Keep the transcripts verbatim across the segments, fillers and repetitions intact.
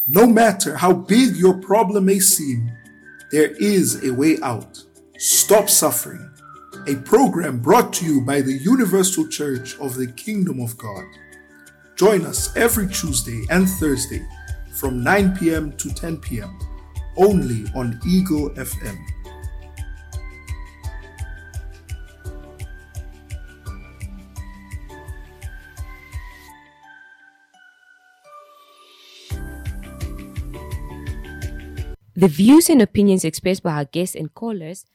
No matter how big your problem may seem, there is a way out. Stop Suffering, a program brought to you by the Universal Church of the Kingdom of God. Join us every Tuesday and Thursday from nine p.m. to ten p.m. only on Eagle F M. The views and opinions expressed by our guests and callers.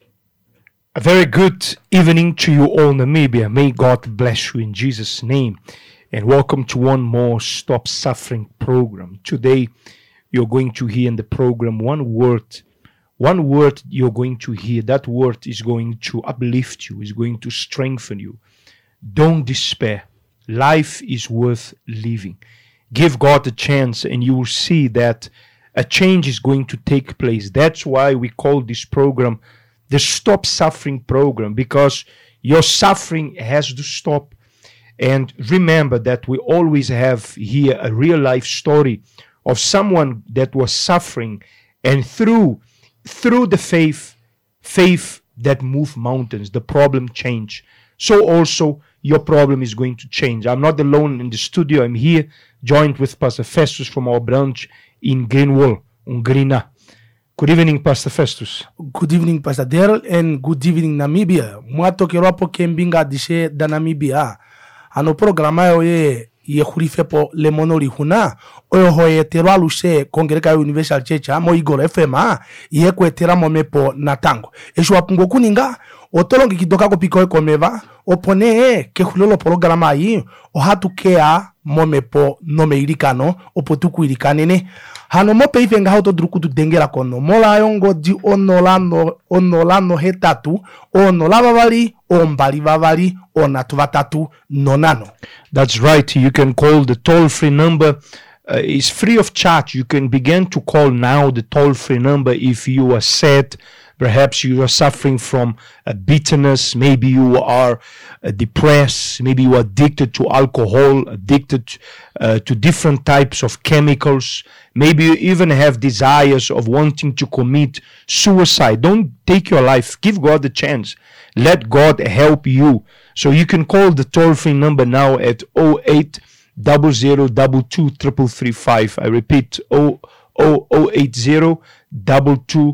A very good evening to you all, Namibia. May God bless you in Jesus' name. And welcome to one more Stop Suffering program. Today, you're going to hear in the program one word. One word you're going to hear. That word is going to uplift you, is going to strengthen you. Don't despair. Life is worth living. Give God a chance and you will see that a change is going to take place. That's why we call this program the Stop Suffering program, because your suffering has to stop. And remember that we always have here a real life story of someone that was suffering, and through through the faith, faith that moved mountains, the problem changed. So also your problem is going to change. I'm not alone in the studio. I'm here joined with Pastor Festus from our branch in Greenwall, Ungrina. Good evening, Pastor Festus. Good evening, Pastor Daryl, and good evening, Namibia. Mwatoke rapo kembinga dishe da Namibia. Ano programa yo ye ye khurifepo le monori huna oyo hoye terwalu se kongereka Universal Church mo Eagle F M ye kwetera momepo natango. Esho apungo kuninga otolongi kidoka ko piko komeva opone ke khulolo programa yi o hatukea momepo nomeirikano opotuku irikanene hano mo peifenga hauto drukutu dengera kono mola yongo di onolano onolano hetatu onolava vali ombali vavali onatu vatatu nonano. That's right. You can call the toll-free number. Uh, it's free of charge. You can begin to call now the toll-free number if you are sad. Perhaps you are suffering from uh, bitterness. Maybe you are uh, depressed. Maybe you are addicted to alcohol, addicted uh, to different types of chemicals. Maybe you even have desires of wanting to commit suicide. Don't take your life. Give God a chance. Let God help you. So you can call the toll-free number now at zero eight zero zero two two three three five. I repeat, zero eight zero two two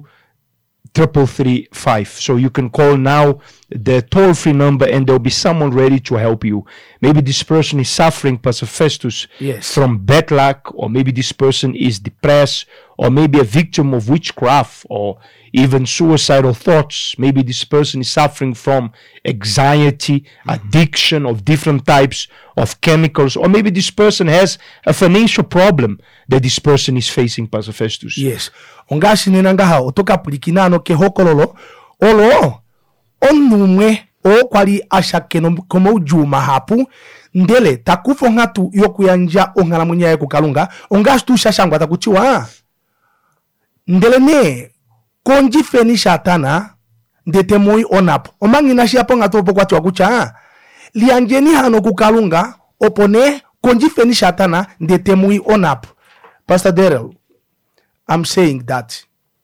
Triple three five. So you can call now the toll-free number and there'll be someone ready to help you. Maybe this person is suffering, Pastor Festus, yes, from bad luck, or maybe this person is depressed, or maybe a victim of witchcraft, or even suicidal thoughts. Maybe this person is suffering from anxiety, mm-hmm. addiction of different types of chemicals, or maybe this person has a financial problem that this person is facing, Pastor Festus. Yes. Ongashi nenangaha otoka pulikinano ke hokololo olo onumwe o kwali ashakeno komo ujuma hapu ndele takufo ngatu yokuyanja ongala munyaye kukalunga ongashi tu shashangwa takuchiwa ndele ne konji feni shatana ndete moi onapo omangi nashi hapo ngatu opo kwa kucha lianjeni hano kukalunga opone konji feni shatana ndete moi onapo. Pastor Daryl, I'm saying that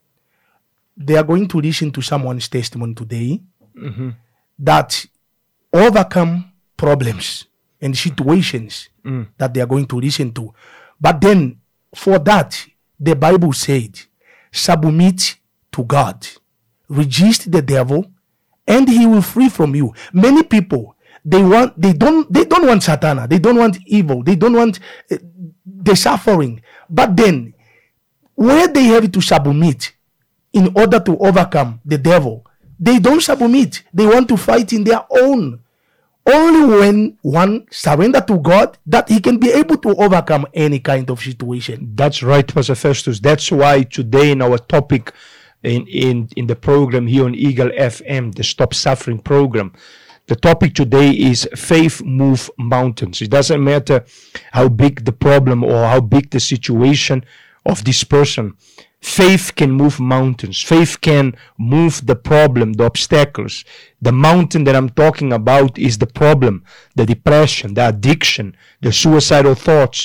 they are going to listen to someone's testimony today, mm-hmm. that overcome problems and situations mm. that they are going to listen to. But then for that, the Bible said, submit to God, resist the devil, and he will free from you. Many people, they want, they don't, they don't want Satana, they don't want evil, they don't want uh, the suffering. But then, where they have to submit in order to overcome the devil, they don't submit. They want to fight in their own. Only when one surrender to God that he can be able to overcome any kind of situation. That's right, Pastor Festus. That's why today in our topic in, in, in the program here on Eagle F M, the Stop Suffering program, the topic today is faith move mountains. It doesn't matter how big the problem or how big the situation of this person. Faith can move mountains. Faith can move the problem, the obstacles. The mountain that I'm talking about is the problem, the depression, the addiction, the suicidal thoughts.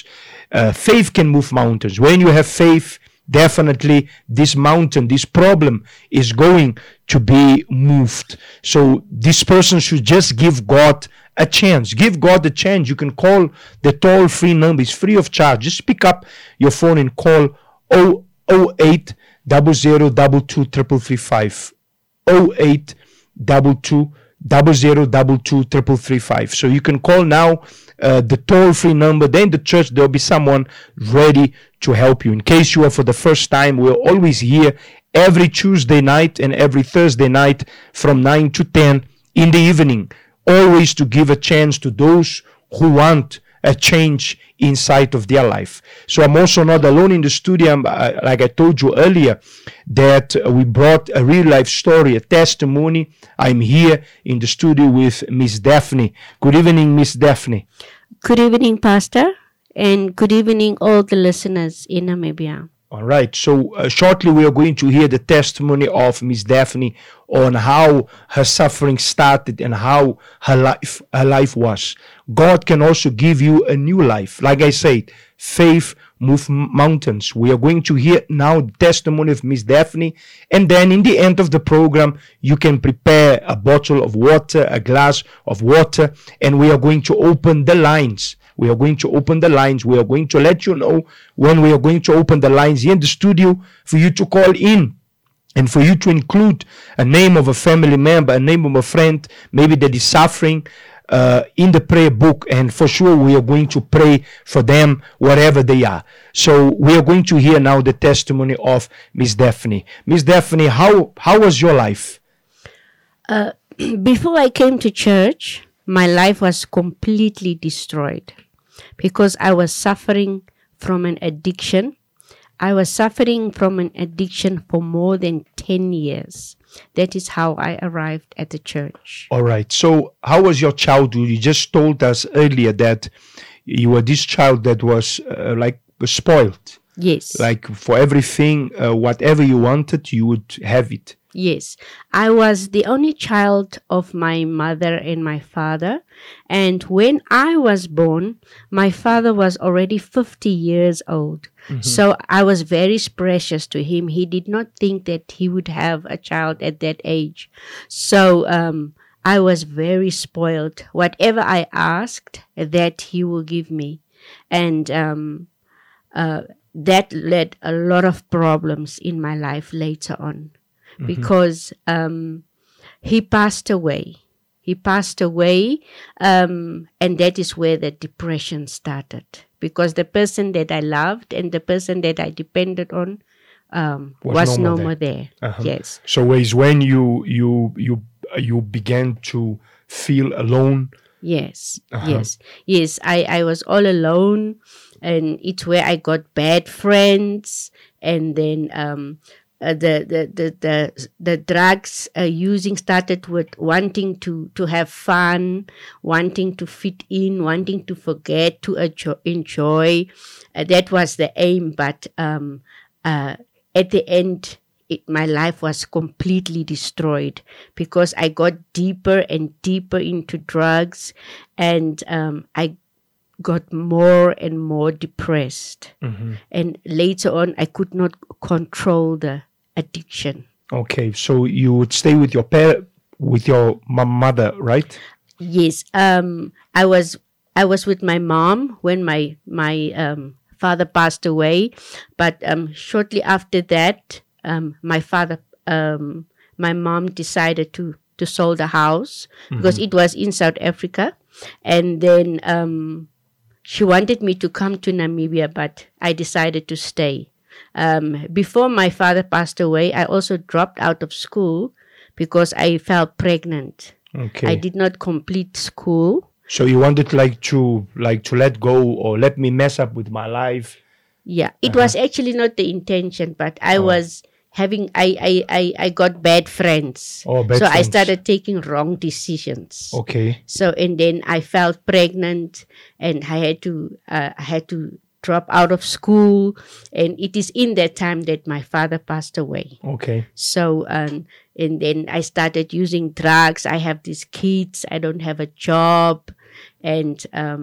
Uh, faith can move mountains. When you have faith, definitely this mountain, this problem is going to be moved. So this person should just give God a chance. Give God a chance. You can call the toll-free number. It's free of charge. Just pick up your phone and call zero zero eight zero zero two two three three five. zero eight two two zero zero two two three three five. So you can call now uh, the toll-free number. Then in the church there'll be someone ready to help you. In case you are for the first time, we're always here every Tuesday night and every Thursday night from nine to ten in the evening, always to give a chance to those who want a change inside of their life. So I'm also not alone in the studio. I'm, uh, like I told you earlier, that uh, we brought a real life story, a testimony. I'm here in the studio with Miss Daphne. Good evening, Miss Daphne. Good evening, Pastor, and good evening, all the listeners in Namibia. All right. So uh, shortly we are going to hear the testimony of Miss Daphne on how her suffering started and how her life her life was. God can also give you a new life. Like I said, faith moves mountains. We are going to hear now the testimony of Miss Daphne, and then in the end of the program, you can prepare a bottle of water, a glass of water, and we are going to open the lines. We are going to open the lines. We are going to let you know when we are going to open the lines here in the studio for you to call in and for you to include a name of a family member, a name of a friend, maybe that is suffering uh, in the prayer book. And for sure, we are going to pray for them wherever they are. So we are going to hear now the testimony of Miss Daphne. Miss Daphne, how, how was your life? Uh, before I came to church, my life was completely destroyed, because I was suffering from an addiction. I was suffering from an addiction for more than ten years. That is how I arrived at the church. All right. So how was your childhood? You just told us earlier that you were this child that was uh, like spoiled. Yes. Like for everything, uh, whatever you wanted, you would have it. Yes, I was the only child of my mother and my father. And when I was born, my father was already fifty years old. Mm-hmm. So I was very precious to him. He did not think that he would have a child at that age. So um, I was very spoiled. Whatever I asked, that he will give me. And um, uh, that led a lot of problems in my life later on. Because um, he passed away. He passed away, um, and that is where the depression started. Because the person that I loved and the person that I depended on um, was, was no more there. there. Uh-huh. Yes. So it's when you you you you began to feel alone. Yes. Uh-huh. Yes. Yes. I I was all alone, and it's where I got bad friends, and then. Um, Uh, the, the, the, the, the drugs uh, using started with wanting to, to have fun, wanting to fit in, wanting to forget, to enjoy. enjoy. Uh, that was the aim. But um, uh, at the end, it, my life was completely destroyed, because I got deeper and deeper into drugs, and um, I got more and more depressed. Mm-hmm. And later on, I could not control the addiction. Okay, so you would stay with your par- with your mother, right? Yes, um, I was I was with my mom when my my um, father passed away, but um, shortly after that, um, my father, um, my mom decided to to sell the house, mm-hmm. because it was in South Africa, and then um, she wanted me to come to Namibia, but I decided to stay. Um, before my father passed away, I also dropped out of school because I felt pregnant. Okay. I did not complete school. So you wanted like to like to let go or let me mess up with my life? Yeah, it uh-huh. was actually not the intention, but I oh. was having I, I, I, I got bad friends. Oh, bad so friends. I started taking wrong decisions. Okay. So and then I felt pregnant, and I had to uh, I had to drop out of school, and it is in that time that my father passed away. Okay. So um, and then I started using drugs. I have these kids. I don't have a job, and um,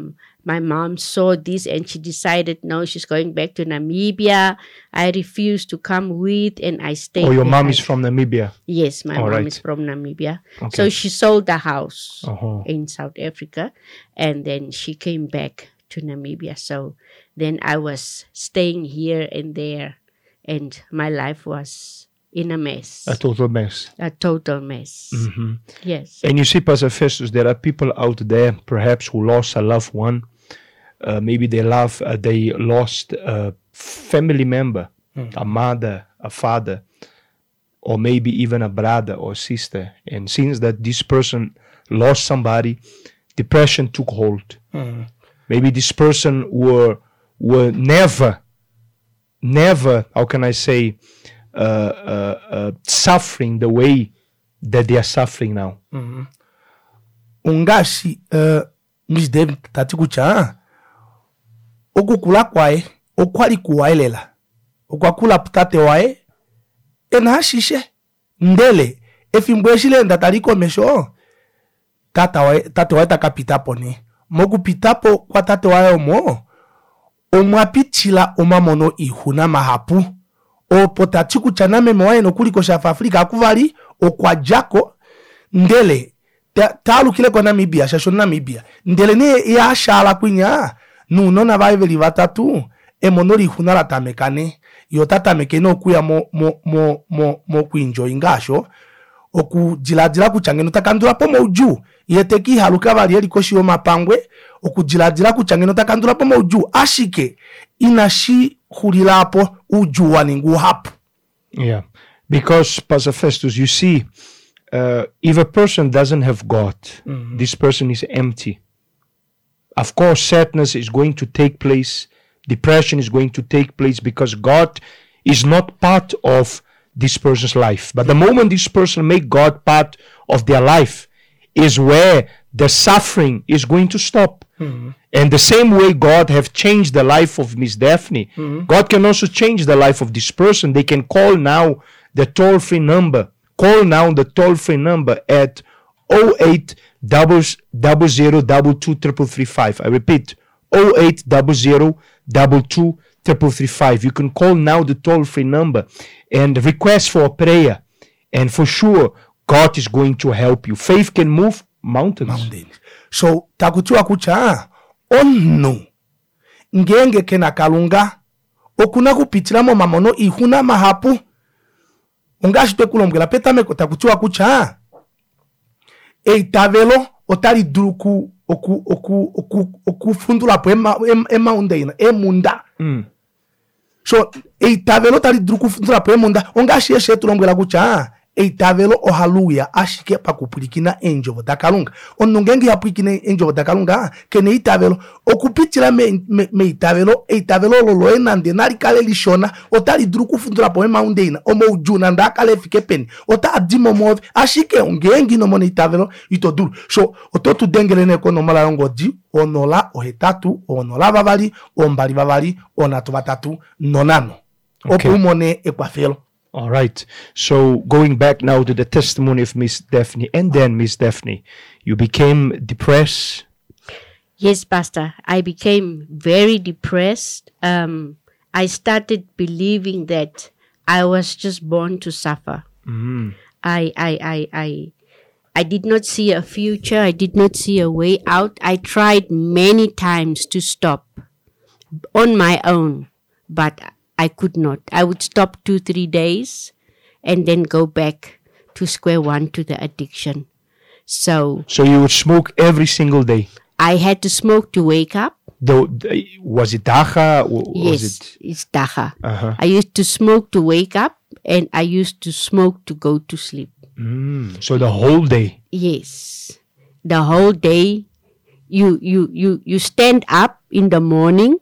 my mom saw this and she decided, no, she's going back to Namibia. I refused to come with, and I stayed. Oh, your mom behind. is from Namibia? Yes, my All mom right. is from Namibia. Okay. So she sold the house Uh-huh. in South Africa, and then she came back to Namibia. So then I was staying here and there, and my life was in a mess, A total mess. a total mess. Mhm. Yes. And you see, Pastor Festus, there are people out there, perhaps, who lost a loved one. Uh, maybe they love, uh, they lost a family member, a mother, a father, or maybe even a brother or sister. And since that this person lost somebody, depression took hold. Maybe this person were were never, never, how can I say, uh, uh, uh, suffering the way that they are suffering now. ungashi uh, Miss David tati kucha okukula kwae okwali kuwailela okwakula putate wae enashishe ndele efimbweshile ndataliko mesho tata wae tate wae takapitapo ni mokupitapo kwa tate wae omo omwapitila omamono ihuna mahapu opo tati kucha na meme wae nokuliko shafa Afrika akuvali okwajako ndele talukile kwa Namibia shasho Namibia ndele ne ya shala kwinya nuno na baibeli batatu emonori hunala tamekane yo tatamekene okuya mo mo mo mo, mo kuenjoy ngasho okujiladila kuchangeno takandula po moju yeteki haluka bali elikoshi mapangwe okujiladila kuchangeno takandula po moju ashike inashi hulilapo ujuwa ningu hapu. Yeah, because Pastor Festus, you see, uh, if a person doesn't have God, mm-hmm. this person is empty. Of course, sadness is going to take place. Depression is going to take place because God is not part of this person's life. But the moment this person make God part of their life is where the suffering is going to stop. Mm-hmm. And the same way God have changed the life of Miss Daphne, mm-hmm. God can also change the life of this person. They can call now the toll-free number. Call now the toll-free number at oh eight zero zero zero two two three three five. I repeat, oh eight zero zero two two three three five. You can call now the toll-free number and request for a prayer. And for sure, God is going to help you. Faith can move mountains. Mountains. So, takutiwa kucha, onu, ngenge kena kalunga, okuna kupitila mo mamono ihuna mahapu, ungashite kulomgela petameko takutiwa kucha, eitavelo otali duruku oku oku oku oku fundula po ema ema undeina emunda. Mm. So eitavelo tali duruku fundula po emunda ongashi yeshe tulomgela kucha eitavelo o hallelujah ashike pakupulikina angel dakalunga onungengi yapukina angel dakalunga kene itavelo okupitila me, me, me itavelo eitavelo lolo enande nali kale lishona otali duruku fundula po ema undeina omo ujuna ndakale fike peni ota adimo move ashike ongengi no mona itavelo itoduru so ototu dengelene ko no mala ngodi onola ohetatu onola babali ombali babali onatu batatu nonano okay. opumone ekwafelo. All right. So going back now to the testimony of Miss Daphne, and then Miss Daphne, you became depressed. Yes, Pastor. I became very depressed. Um, I started believing that I was just born to suffer. Mm-hmm. I, I, I, I, I did not see a future. I did not see a way out. I tried many times to stop on my own, but I could not. I would stop two, three days and then go back to square one to the addiction. So, So you would smoke every single day? I had to smoke to wake up. Though, was it dacha? Or Yes, was it? it's dacha. Uh-huh. I used to smoke to wake up and I used to smoke to go to sleep. Mm, so the whole day? Yes. The whole day, you, you, you, you stand up in the morning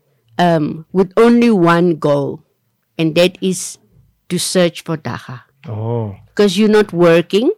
Um, with only one goal, and that is to search for dacha. Oh. Because you're not working,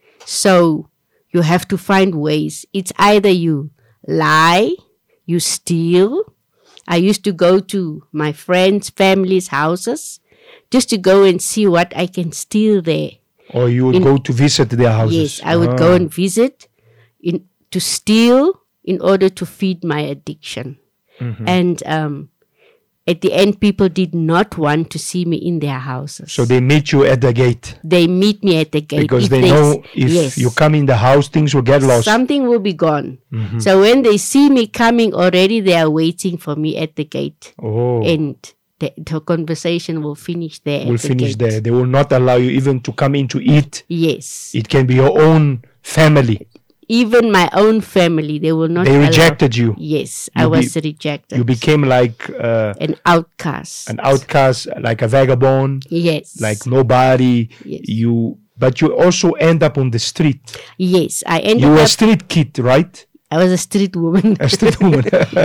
so you have to find ways. It's either you lie, you steal. I used to go to my friends' families' houses just to go and see what I can steal there. Or you would In- go to visit their houses? Yes, I would Ah. go and visit in to steal in order to feed my addiction. Mm-hmm. And um, at the end, people did not want to see me in their houses. So they meet you at the gate. They meet me at the gate. Because If they they know s- if yes. you come in the house, things will get lost. Something will be gone. Mm-hmm. So when they see me coming already, they are waiting for me at the gate. Oh, And the, the conversation will finish there. we'll at the finish gate. there. They will not allow you even to come in to eat. Yes. It can be your own family. Even my own family, they will not They allow- rejected you. Yes, You I was be- rejected. You became like uh, an outcast. an outcast, like a vagabond, Yes. like nobody. Yes. You, but you also end up on the street. Yes, I ended You were a up. street kid, right? I was a street woman. A street woman.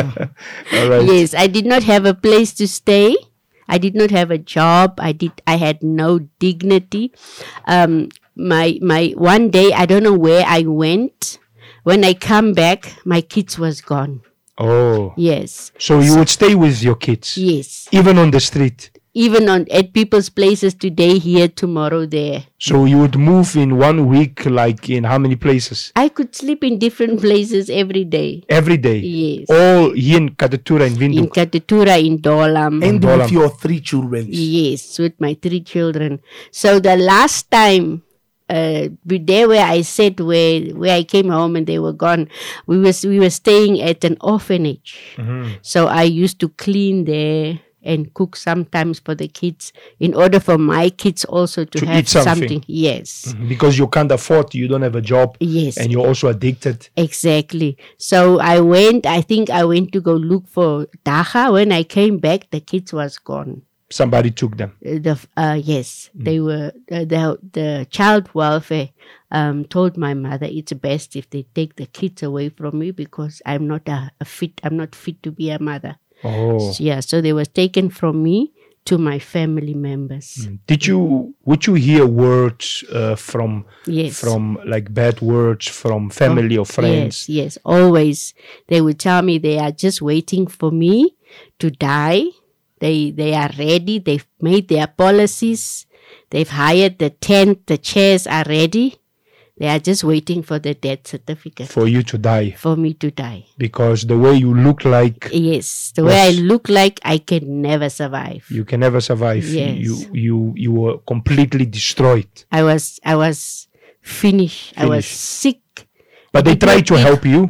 All right. Yes, I did not have a place to stay. I did not have a job. I did. I had no dignity. Um, my my one day, I don't know where I went. When I come back, my kids was gone. Oh, Yes, so you would stay with your kids, yes. even on the street. Even on at people's places today, here, tomorrow, there. So you would move in one week, like in how many places? I could sleep in different places every day. Every day. Yes. All here in Katatura and In Windhoek. Katutura, in Dolam. And Dolam. with your three children. Yes, with my three children. So the last time, uh, we- there where I said where where I came home and they were gone, we was we were staying at an orphanage. So I used to clean there and cook sometimes for the kids in order for my kids also to, To have eat something. Yes, Because you can't afford, you don't have a job, yes. and you're also addicted. Exactly. So I went, I think I went to go look for Dacha. When I came back, the kids was gone. Somebody took them. Uh, The uh, yes, they were uh, the the child welfare um, told my mother it's best if they take the kids away from me because I'm not a, a fit. I'm not fit to be a mother. Oh. So, yeah, so they were taken from me to my family members. Did you, would you hear words uh, from, Yes. from like bad words from family or friends? Yes, yes, always. They would tell me they are just waiting for me to die. They they are ready. They've made their policies. They've hired the tent. The chairs are ready. They are just waiting for the death certificate For you to die. for me to die. Because the way you look like, Yes, the way I Was- look like, I can never survive. you can never survive. Yes. You, you, you were completely destroyed. I was I was finished. I was Finished. sick. But they did not tried to eat. help you.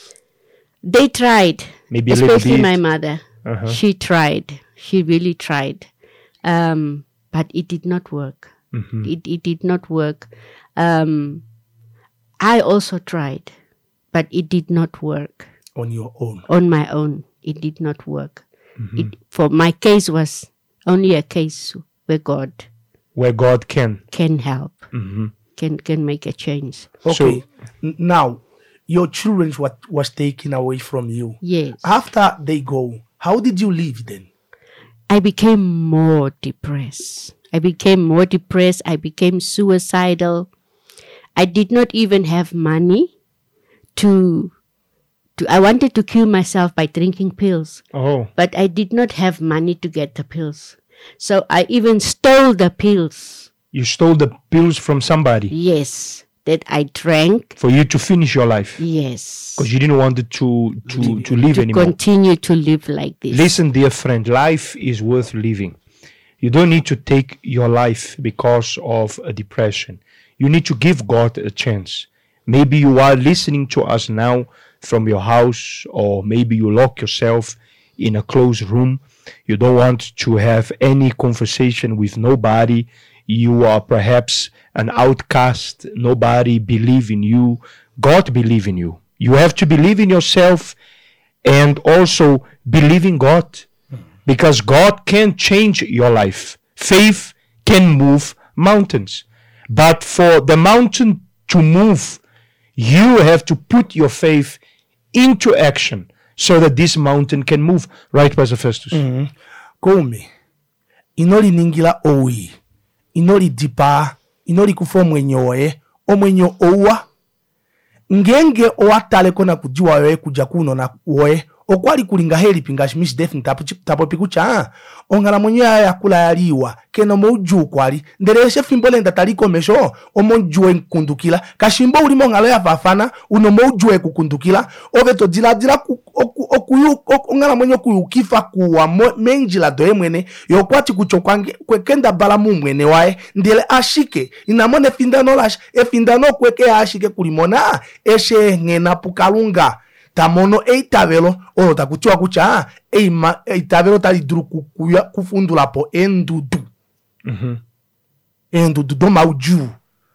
They tried. Maybe a little Especially bit. my mother. Uh-huh. She tried. She really tried. Um, but it did not work. Mhm. It, it did not work. Um, I also tried, but it did not work. On your own. On my own, it did not work. Mm-hmm. It, for my case was only a case where God Where God can. can help, Mhm. can can make a change. Okay. N- now, your children what was taken away from you. Yes. After they go, how did you live then? I became more depressed. I became more depressed. I became suicidal. I did not even have money to, to I wanted to kill myself by drinking pills, Oh. but I did not have money to get the pills. So I even stole the pills. You stole the pills from somebody Yes, that I drank. for you to finish your life. Yes. Because you didn't want it to, to, to live To anymore. continue to live like this. Listen, dear friend, life is worth living. You don't need to take your life because of a depression. You need to give God a chance. Maybe you are listening to us now from your house, or maybe you lock yourself in a closed room. You don't want to have any conversation with nobody. You are perhaps an outcast. Nobody believe in you. God believe in you. You have to believe in yourself and also believe in God, because God can change your life. Faith can move mountains. But for the mountain to move, you have to put your faith into action so that this mountain can move. Right, Pastor Festus? Mm. Kome, inoli ningira owi, inoli dipa, inoli kufo mwenyoe, o mwenyo owa. Ngenge owa tale kona kujiwa we kuja kuno na oe, okwali kulinga helipi ngashi Miss Daphne tapo tapo pikucha ongala mwenye ya kula yaliwa keno moju kwali ndereshe fimbole ndatali mesho omonjue nkundukila kashimbo ulimo ngalo ya fafana uno mojue kukundukila oveto dila dila okuyu ongala mwenye kuyukifa kuwa menjila doye mwene yokwati kuchokwange kwekenda bala mu mwene wae ndele ashike inamone findano lash e findano kweke ashike kulimona eshe ngena pukalunga tamono eitabelo olo takutiwa kucha eima eitabelo tali duru kukuya kufundula po endudu Mhm. endudu do mauju.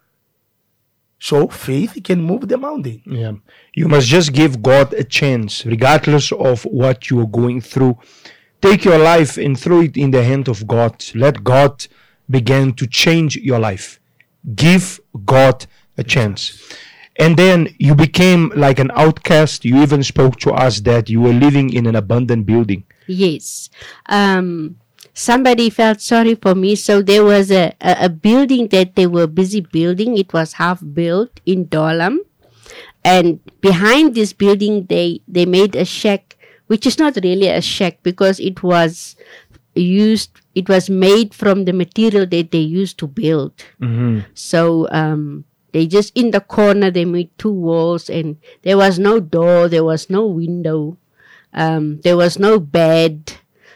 So faith can move the mountain. Yeah. You must just give God a chance, regardless of what you are going through. Take your life and throw it in the hand of God. Let God begin to change your life. Give God a chance. And then you became like an outcast. You even spoke to us that you were living in an abandoned building. Yes. Um, somebody felt sorry for me. So there was a, a, a building that they were busy building. It was half built in Dolam. And behind this building, they, they made a shack, which is not really a shack because it was used, it was made from the material that they used to build. Mm-hmm. So, um, they just in the corner, they made two walls and there was no door, there was no window, um, there was no bed.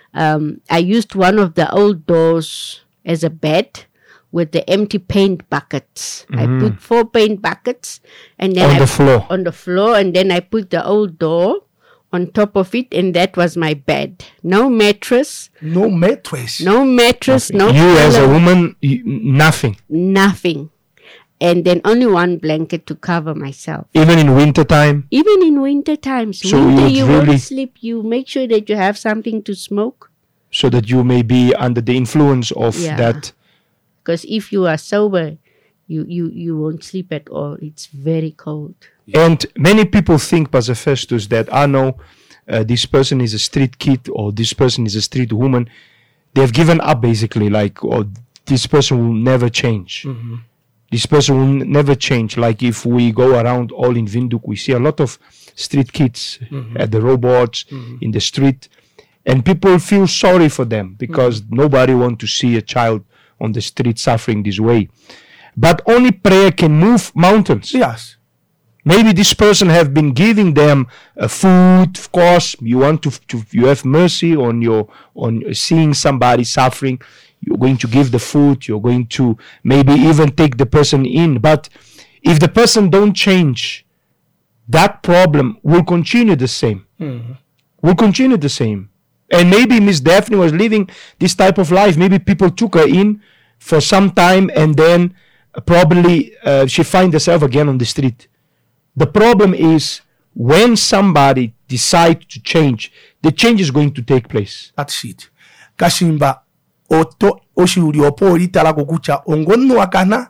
Um, I used one of the old doors as a bed with the empty paint buckets. I put four paint buckets and then On I the floor. on the floor and then I put the old door on top of it and that was my bed. No mattress, No mattress. no mattress, no you as a pillow, woman, you, nothing. nothing. And then only one blanket to cover myself. Even in winter time. Even in winter times, So winter you you really- won't sleep. You make sure that you have something to smoke. So that you may be under the influence of Yeah. that. Because if you are sober, you, you, you won't sleep at all. It's very cold. And many people think, Pastor Festus, that I know uh, this person is a street kid or this person is a street woman. They've given up basically, like, or this person will never change. This person will n- never change. Like if we go around all in Windhoek, we see a lot of street kids at the robots in the street. And people feel sorry for them because nobody wants to see a child on the street suffering this way. But only prayer can move mountains. Yes. Maybe this person have been giving them uh, food. Of course, you want to, to you have mercy on your on seeing somebody suffering. You're going to give the food. You're going to maybe even take the person in. But if the person don't change, that problem will continue the same. Will continue the same. And maybe Miss Daphne was living this type of life. Maybe people took her in for some time, and then uh, probably uh, she find herself again on the street. The problem is when somebody decide to change, the change is going to take place. That's it. Kashimba oto oshuri opo olitala kukucha ongonno wakana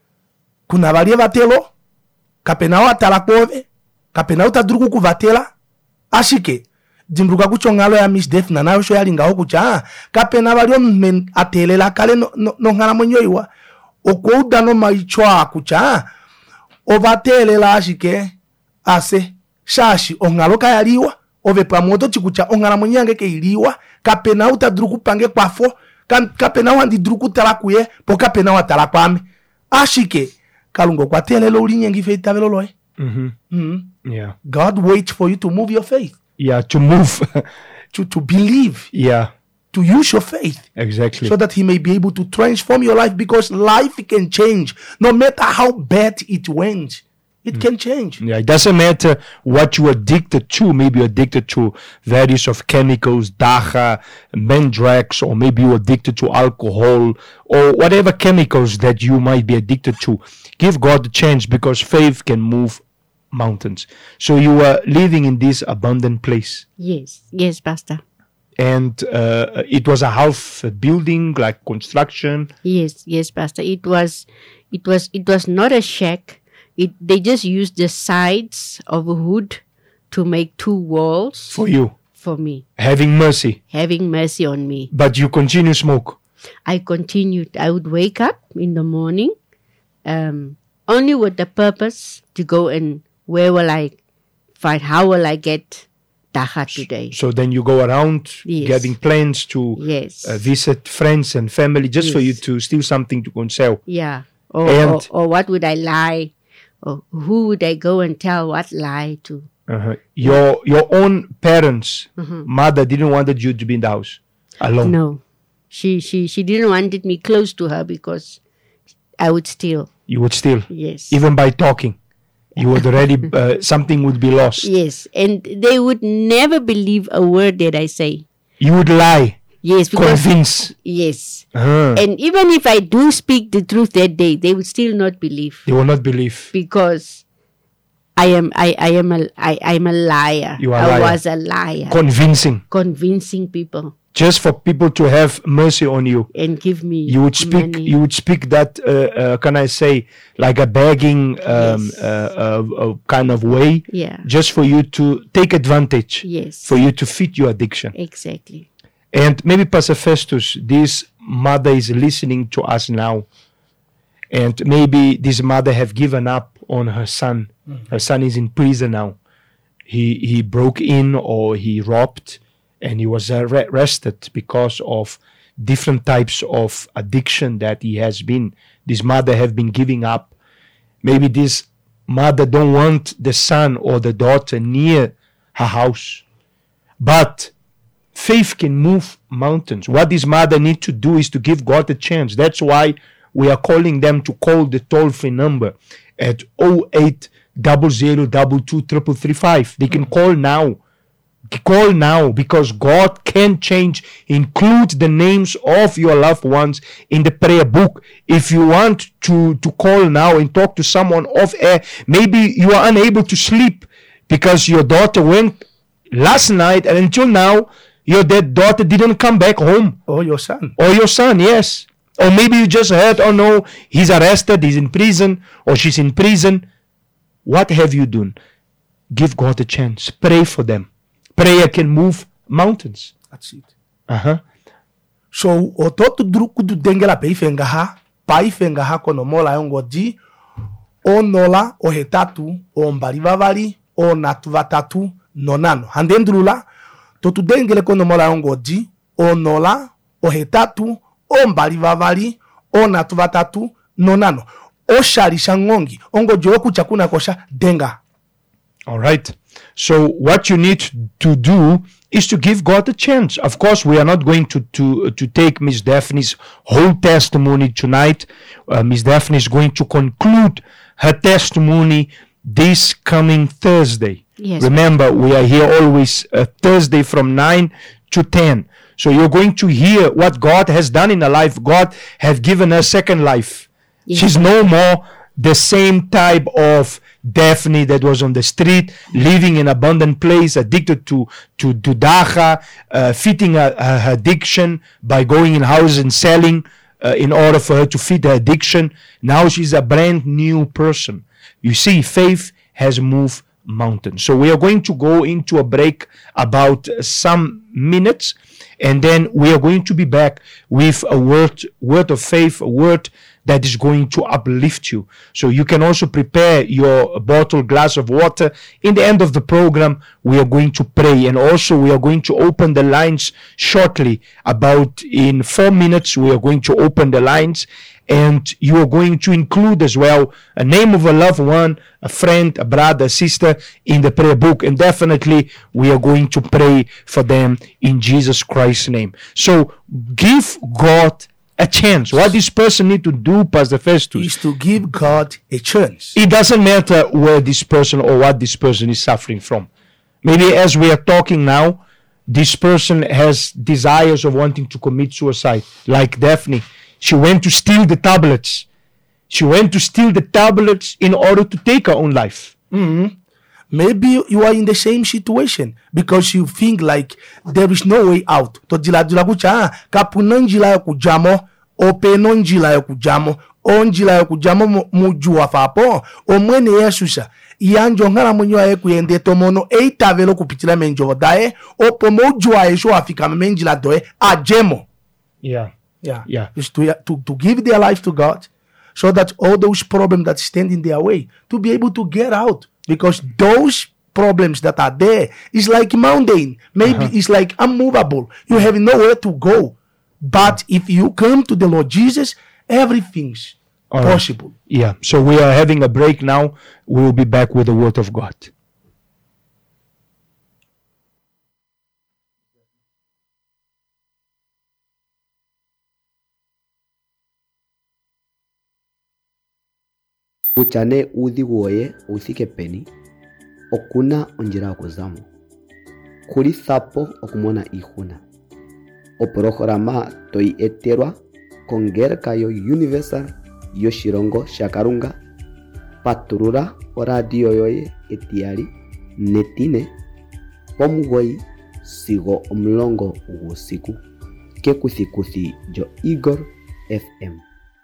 kuna balie batelo kapena watala kove kapena utadruku kuvatela ashike jimruka kuchongalo ya Miss Death na nayo sho yalinga okucha kapena balio men atelela kale no, no, no ngana mwenyoiwa okouda no maichwa kucha ovatelela ashike ase shashi ongalo kayaliwa ove pamoto chikucha ongala mwenyange ke iliwa kapena utadruku pange kwafo Ka- kapena wandi druku tala kuye po kapena watala kwame ashike kalungo kwatelelo ulinyengi fe tabelo loe. Mm. Yeah. God waits for you to move your faith, Yeah, to move. to, to believe, Yeah, to use your faith exactly. so that he may be able to transform your life, because life can change no matter how bad it went. It can change. Yeah, it doesn't matter what you're addicted to. Maybe you're addicted to various of chemicals, dacha, mandrax, or maybe you're addicted to alcohol or whatever chemicals that you might be addicted to. Give God a chance, because faith can move mountains. So you are living in this abundant place, Yes, yes, Pastor. and uh, it was a half building, like construction. Yes, yes, Pastor. It was, it was, it was not a shack. It they just used the sides of a wood to make two walls For you, for me, having mercy, having mercy on me. but you continue smoke. I continued. I would wake up in the morning, um, only with the purpose to go and where will I find, how will I get daga today. So then you go around Yes. getting plans to Yes. uh, visit friends and family just for you Yes. to steal something to go and sell. Yeah. Or, And- or, or what would I lie? Or who would I go and tell what lie to? Uh-huh. Your your own parents, mother didn't wanted you to be in the house alone. No. She, she, she didn't wanted me close to her because I would steal. You would steal, Yes. even by talking. You would already uh, something would be lost. Yes. And they would never believe a word that I say. You would lie, Yes. Because, convince. yes. Uh-huh. And even if I do speak the truth that day, they would still not believe. They will not believe. Because I am I, I am a I, I'm a liar. You are a I liar. was a liar. Convincing, Convincing people just for people to have mercy on you. and give me You would speak. money. You would speak that. Uh, uh, can I say like a begging um, Yes. uh, uh, uh, kind of way, Yeah. just for you to take advantage, Yes. for you to fit your addiction. Exactly. And maybe Pastor Festus, this mother is listening to us now, and maybe this mother have given up on her son. Her son is in prison now. He he broke in or he robbed, and he was arre- arrested because of different types of addiction that he has been. This mother have been giving up. Maybe this mother don't want the son or the daughter near her house, but faith can move mountains. What this mother need to do is to give God a chance. That's why we are calling them to call the toll-free number at oh eight zero zero two two three three three five. They can call now. Call now, because God can change. Include the names of your loved ones in the prayer book. If you want to, to call now and talk to someone off air, maybe you are unable to sleep because your daughter went last night and until now your dead daughter didn't come back home. Or your son. Or your son, yes. Or maybe you just heard, oh no, he's arrested, he's in prison, or she's in prison. What have you done? Give God a chance. Pray for them. Prayer can move mountains. That's it. Uh-huh. So ototo druku du dengela pe ifenga ha, pa ifenga ha kono mola yongo di, o nola, o hetatu, o mbali vavali, o natu vatatu, nonano. Handendrula, to tu dengele kono mola yongo di, o nola, o hetatu, o mbali vavali, o natu vatatu, nonano. O shari shangongi, ongo joku chakuna kosha denga. All right. So what you need to do is to give God a chance. Of course, we are not going to to to take Miss Daphne's whole testimony tonight. Uh, Miss Daphne is going to conclude her testimony this coming Thursday. Yes. Remember, we are here always uh, Thursday from nine to ten. So you're going to hear what God has done in her life. God has given her second life. Yes. She's no more the same type of Daphne that was on the street, living in abundant place, addicted to to, to daga, uh, feeding her, her addiction by going in houses and selling uh, in order for her to feed her addiction. Now she's a brand new person. You see, faith has moved mountains. So we are going to go into a break about uh, some minutes, and then we are going to be back with a word, word of faith, a word that is going to uplift you. So you can also prepare your bottle, glass of water. In the end of the program, we are going to pray, and also we are going to open the lines shortly. About in four minutes, we are going to open the lines, and you are going to include as well a name of a loved one, a friend, a brother, a sister in the prayer book, and definitely we are going to pray for them in Jesus Christ's name. So give God a chance. What this person need to do, Pastor Festus, Is to give God a chance. it doesn't matter where this person or what this person is suffering from. Maybe as we are talking now, this person has desires of wanting to commit suicide, like Daphne. She went to steal the tablets. She went to steal the tablets in order to take her own life. Maybe you are in the same situation because you think like there is no way out. To jila jila kucha kapuna njila ya kujamo, openo njila ya kujamo, o njila ya kujamo mujua fapo, o mwene Yesusa. Ianjo ngala mwenyo ya kuyende tomono eita velo kupitila menjo dae, o pomo jua Yesu afika menjila doe ajemo. Yeah. Yeah. Yeah. Is to, to, to give their life to God so that all those problems that stand in their way to be able to get out, because those problems that are there is like mountain. Maybe Uh-huh. it's like unmovable. You have nowhere to go. But if you come to the Lord Jesus, everything's All right. possible. Yeah. So we are having a break now. We will be back with the word of God. Uchane uthi woye uthike peni okuna onjira okuzamu kuri thapo okumona ihuna oporogorama toi eterwa kongerka yo universal yo shirongo shakarunga paturura oradio yoye etiari netine pomugoi sigo omlongo usiku kekuthikuthi jo Igor F M.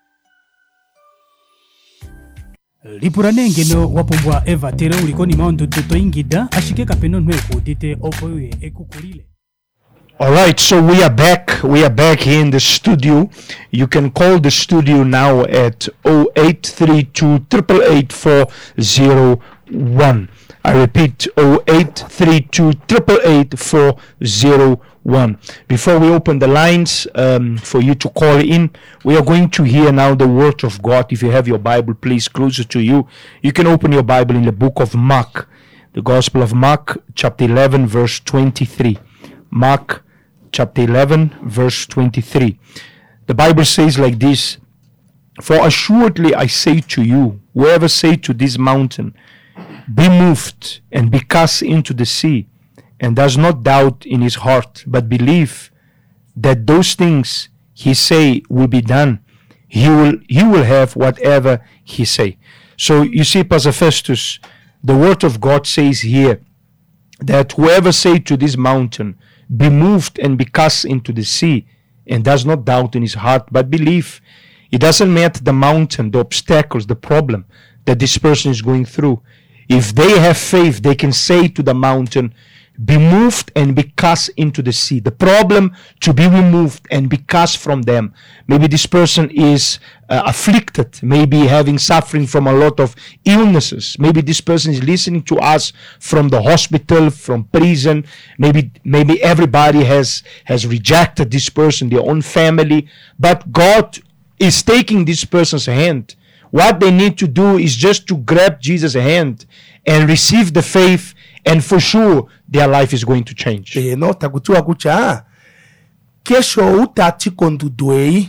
lipurane ngeno wapombwa eva tere ulikoni maondo toto ingida ashike kapeno nwe kudite opoye ekukulile. All right, so we are back. We are back here in the studio. You can call the studio now at zero eight three two, eight eight eight, four zero one. I repeat, zero eight three two, eight eight eight, four zero one. Before we open the lines um, for you to call in, we are going to hear now the word of God. If you have your Bible, please, closer to you. You can open your Bible in the book of Mark, the Gospel of Mark, chapter eleven, verse twenty-three. Mark chapter eleven, verse twenty-three. The Bible says like this: For assuredly I say to you, whoever say to this mountain, be moved and be cast into the sea, and does not doubt in his heart, but believe that those things he say will be done, he will he will have whatever he say. So you see, Pastor Festus, the word of God says here that whoever say to this mountain, be moved and be cast into the sea, and does not doubt in his heart, but believe. It doesn't matter the mountain, the obstacles, the problem that this person is going through. If they have faith, they can say to the mountain, be moved and be cast into the sea. The problem to be removed and be cast from them. Maybe this person is uh, afflicted, maybe having suffering from a lot of illnesses. Maybe this person is listening to us from the hospital, from prison. Maybe maybe everybody has has rejected this person, their own family. But God is taking this person's hand. What they need to do is just to grab Jesus' hand and receive the faith, and for sure their life is going to change. Eno takutua kucha kesho utati kondudwei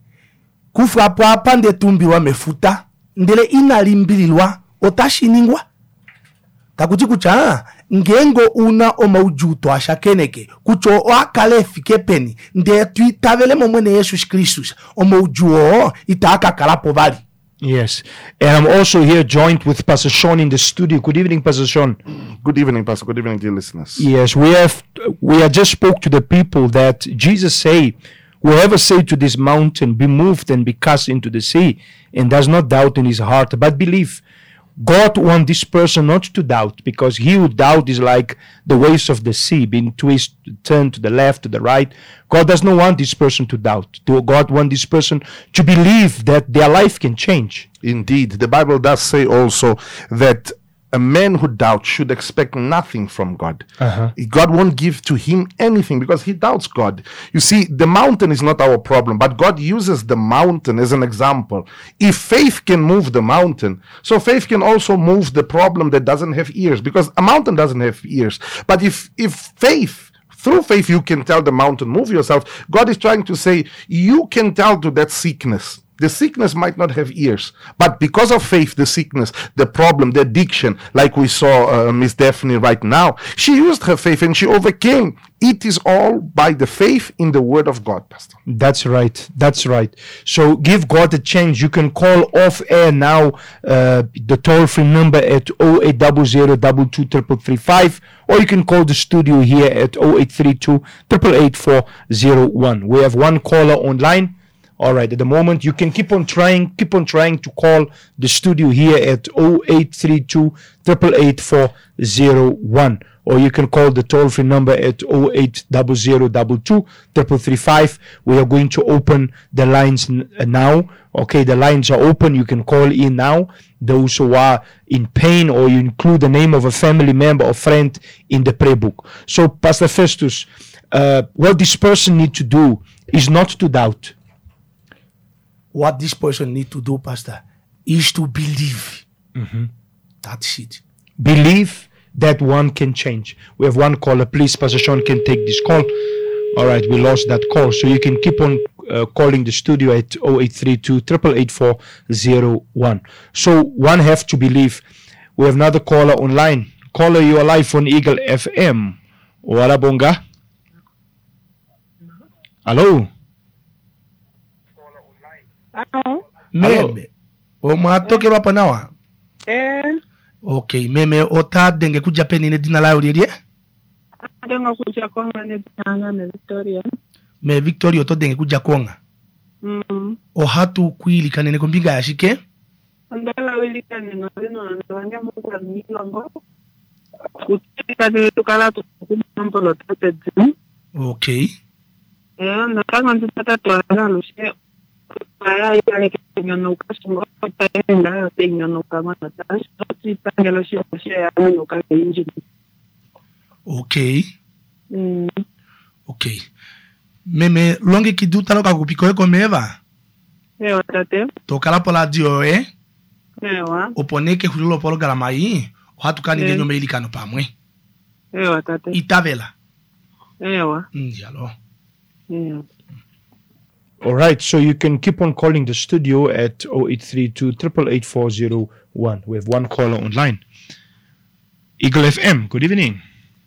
kufra pa pande tumbiwa mefuta ndele inalimbililwa otashiningwa takuti kucha ngengo una omaujuto ashakeneke kucho wakale fike peni nde tuitavele momwene Yesus Kristus omaujuo itaka kalapo bali. Yes, and I'm also here joined with Pastor Sean in the studio. Good evening, Pastor Sean. Good evening, Pastor. Good evening, dear listeners. Yes, we have we have just spoke to the people that Jesus say, whoever say to this mountain, be moved and be cast into the sea, and does not doubt in his heart, but believe. God wants this person not to doubt, because he who doubt is like the waves of the sea, being twisted, turned to the left, to the right. God does not want this person to doubt. God wants this person to believe that their life can change. Indeed, the Bible does say also that a man who doubts should expect nothing from God. Uh-huh. God won't give to him anything because he doubts God. You see, the mountain is not our problem, but God uses the mountain as an example. If faith can move the mountain, so faith can also move the problem that doesn't have ears, because a mountain doesn't have ears. But if if faith, through faith, you can tell the mountain, move yourself, God is trying to say, you can tell to that sickness. The sickness might not have ears, but because of faith, the sickness, the problem, the addiction, like we saw uh, Miss Daphne right now, she used her faith and she overcame. It is all by the faith in the Word of God, Pastor. That's right. That's right. So give God a chance. You can call off air now, uh, the toll-free number at zero eight zero zero, two two three three three five, or you can call the studio here at zero eight three two, eight eight eight, four zero one. We have one caller online. All right, at the moment, you can keep on trying, keep on trying to call the studio here at zero eight three two, eight eight eight, four zero one. or you can call the toll-free number at zero eight zero zero two two three three five. We are going to open the lines n- now. Okay, the lines are open. You can call in now. Those who are in pain, or you include the name of a family member or friend in the prayer book. So, Pastor Festus, uh, what this person need to do is not to doubt. What this person need to do, Pastor, is to believe. Mm-hmm. That's it. Believe that one can change. We have one caller. Please, Pastor Sean can take this call. All right, we lost that call. So you can keep on uh, calling the studio at zero eight three two, eight eight eight four zero one. So one have to believe. We have another caller online. Caller, you are live on Eagle F M. Wala bonga. Hello. Hello. Meme. O mwatokelwa hapa nawa? Eh. Okay, meme otadenge kuja peni ne dina la ulirie? Denga kuja konga ne dina ne Victoria. Me Victoria otodenge kuja konga. Mm. O hatu kuili kanene kombinga yashike? Andala wili kanene no ndanga mukwa milongo. Kutika de tukala tukumpolo tate. Okay. Eh, nakanga ntata twala lushe. Para ya que no caso tenga tenga no kama tata. Si panga lo shi shi ya no ka inji. Okay. Mm. Okay. Meme longe kiduta loka kupiko eko meva. Eh, tate. Tokala pola dio eh. Eh, wa. Oponeke hulilo polo galamai. Hatu kani Eh. genyo meili kano pamwe. Eh, tate. Itavela. Eh, wa. Ndialo. Eh. All right, so you can keep on calling the studio at zero eight three two, eight eight eight four zero one. We have one caller online. Eagle F M, good evening.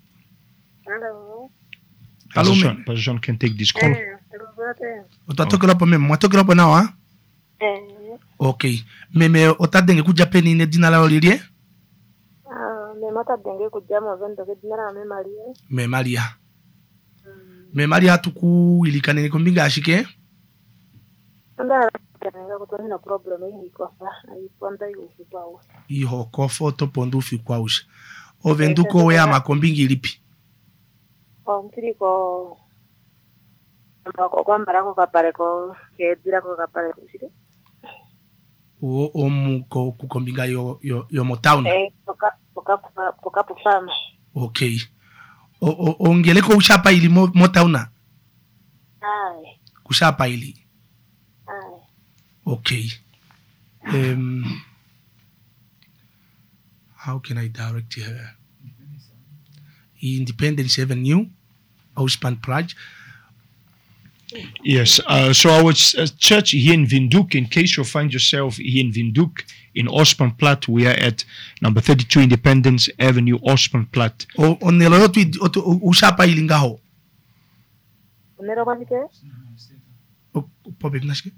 Hello. Pastor Hello, Sean, ma'am. Pastor Sean can take this call. Otatokela po meme, mwatokela po nawa? Eh. Okay. Meme otadenge kuja peni ne dina la ulirie? Ah, me mata denge kujama vendo ke dinara me Maria. Me Maria. Me Maria tuku ilikanene kombinga ashike? Anda tenga kutoni na problem hii kwa fa. Aiponda yuko Iho kofo to pondu fi kwa usha. Ovenduko we ama kombingi ilipi? kwa mtiri ko ko kwa mbarako kapare ko ke dira ko kapare usire. O omu ko kukombinga yo yo yo motauna. Eh, poka poka poka pufama. Okay. O o ongele ko ushapa ili mo, motauna. Ai. Kushapa ili. Ai. Okay. Um how can I direct her? Independence Avenue, Ospan Praj. Yes, uh, so our ch- uh, church here in Windhoek, in case you find yourself here in Windhoek, in Ospenplat, we are at number thirty-two Independence Avenue, Ospenplat. O onelo yo tu ushapa ili ngaho. Unero kwandike? O pobe nashike.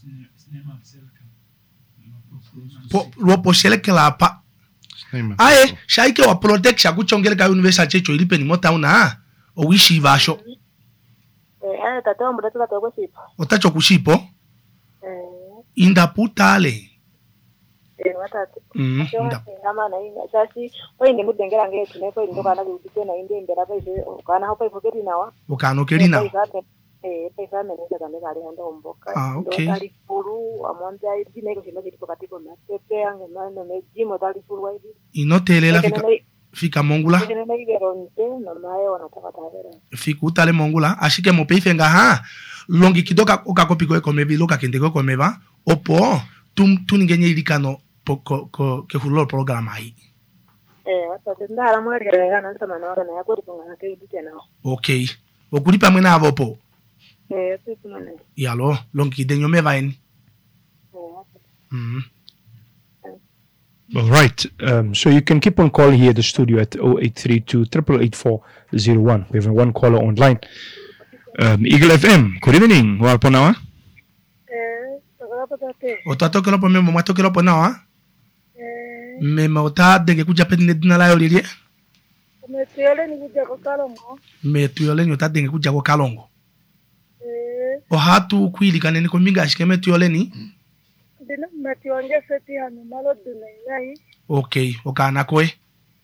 Po lo posheleke la pa. Amen. Aye, shaike wa protection kuchongele ka university checho ilipe ni motauna. O wishi vasho. Eh, ana tata mbuda tata kwa sipo. Otacho kushipo Eh, indaputale. eh watatu. Mm, Sio nda. kama na inga sasi kwa inde mudengera ngetu ne kwa ndo kana kupitia na inde ndera pa ise kana hapo ipoketi nawa. Okano kelina. Eh, pesa meneza kame kali hando mboka. Ah, okay. Ndo kali furu amonja idi nego shima kiti pokati ko na pepe ange mano me jimo kali furu wa idi. Inotelela fika fika mongula. Kene na igeronte na naye wanataka tavera. Fika utale mongula ashike mopeife nga ha. Longi kidoka okakopiko eko mevi loka kendeko ko meva. Opo tum tuningenye ilikano poko ko ke hulor programa hii. Eh, watatu ndara mwere gana nsama na wana ya kodi ponga ke idi tena. Okay. Okulipa mwena avopo. Eh, sisi mwana. Yalo longi kidenyo meva eni. Eh, Mm. All right, um, so you can keep on calling here at the studio at zero eight three two, eight eight eight four zero one. We have one caller online. Um, Eagle F M, good evening. Walpo nawa? eh, wakapata Otatokela po memo matokela po nawa. eh, Mema otadenge kuja peni dina la olirie. umetiole ni kuja kwa kalongo. Metuyole nyo tadenge kuja ko kalongo. Eh, O hatu kuilikane ni kombinga ashike metuyole ni. dina mmetionje seti hanu malo dunai nai. Okay, okana koe. Eh,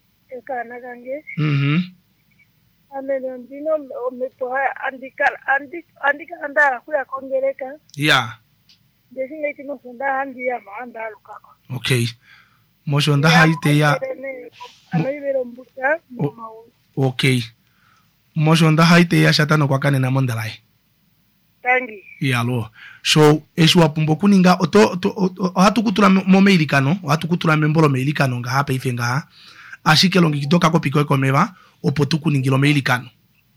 kana kange. Mhm. Amene ndino omepoa andika andika andika andara kuya kongereka. Yeah. Desinga itino sonda handi ya maanda lukako. Okay. Moshonda haite ya Anoibero mbuka. Okay. Moshonda haite ya shatano kwa kane na mondalai. Tangi. Yeah, lo. So eshu apumbo kuninga oto oto hatu kutura mo meilikano, hatu kutura membolo meilikano nga hapa ife nga ashike longi kitoka ko piko ko meva opotu kuningilo meilikano.